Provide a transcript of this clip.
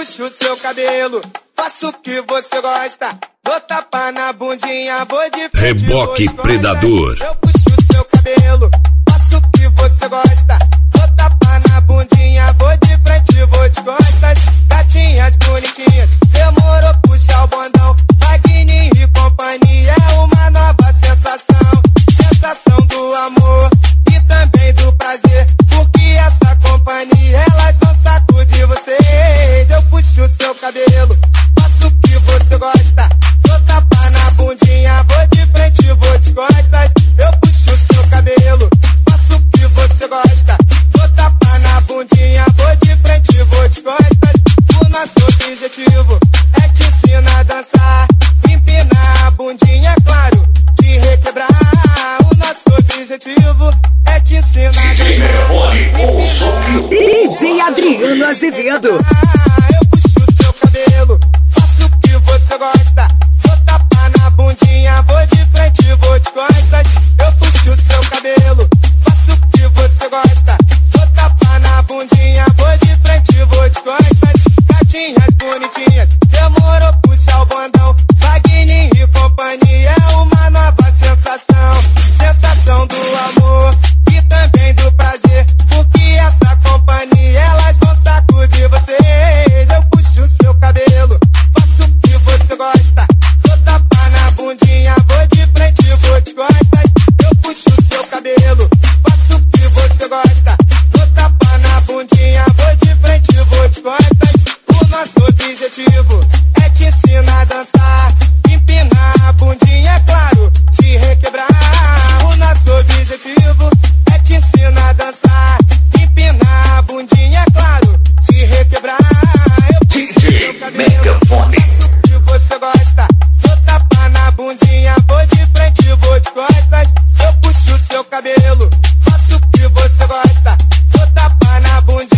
puxo seu cabelo, faço o que você gosta. Dou tapa na bundinha, vou de frente. Reboque Predador. Eu puxo seu cabelo, faço o que você gosta. Dou tapa na bundinha, vou de frente, vou de costas. Gatinhas bonitinhas, demorou puxar o bondão. Wagner e companhia é uma nova sensação. Sensação do amor e também do prazer, porque essa companhia elas vão sacudir vocês. Eu puxo seu cabelo, faço o que você gosta. Dou tapa na bundinha, vou de frente, vou de costas. Eu puxo seu cabelo, faço o que você gosta. Dou tapa na bundinha, vou de frente, vou de costas. O nosso objetivo é te ensinar a dançar, empinar a bundinha, é claro, te requebrar. O nosso objetivo é te ensinar a dançar, DJ Adriano Azevedo. Eu puxo seu cabelo, faço o que você gosta. Vou tapar na bundinha, vou de frente, vou de costas. Eu puxo seu cabelo, faço o que você gosta. Vou tapar na bundinha, vou de frente, vou de costas. Gatinhas bonitinhas, demorou puxar o bondão. Wagner e companhia é uma nova sensação. Sensação do amor e também do prazer, porque essa companhia elas vão sacudir vocês. Eu puxo seu cabelo, faço o que você gosta. Vou tapar na bundinha, vou de frente, vou de costas. Eu puxo seu cabelo, faço o que você gosta. Vou tapar na bundinha, vou de frente, vou de costas. O nosso objetivo é te ensinar a dançar, empinar a bundinha, é claro, te requebrar. O nosso objetivo é te ensinar a dançar, empinar a bundinha, é claro, te requebrar. Eu puxo seu cabelo, faço o que você gosta. Vou tapar na bundinha, vou de frente, vou de costas. Eu puxo seu cabelo, faço o que você gosta. Vou tapar na bundinha,